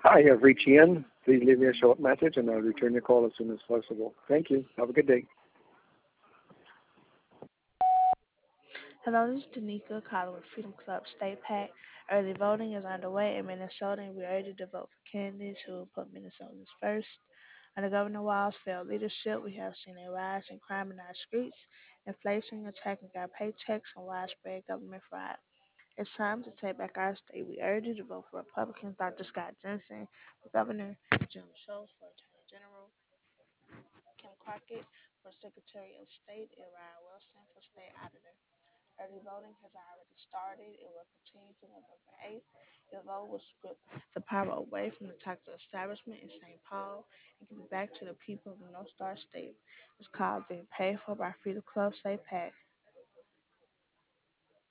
Hi, you have reached Ian. Please leave me a short message and I'll return your call as soon as possible. Thank you. Have a good day. Hello, this is Danica calling with Freedom Club State PAC. Early voting is underway in Minnesota, and we urge you to vote for candidates who will put Minnesotans first. Under Governor Walz's failed leadership, we have seen a rise in crime in our streets, inflation attacking our paychecks, and widespread government fraud. It's time to take back our state. We urge you to vote for Republicans Dr. Scott Jensen for Governor, Jim Schultz for Attorney General, Kim Crockett for Secretary of State, and Ryan Wilson for State Auditor. Early voting has already started. It will continue through November 8th. Your vote will strip the power away from the toxic establishment in St. Paul and give it back to the people of the North Star State. This cause being paid for by Freedom Club State PAC.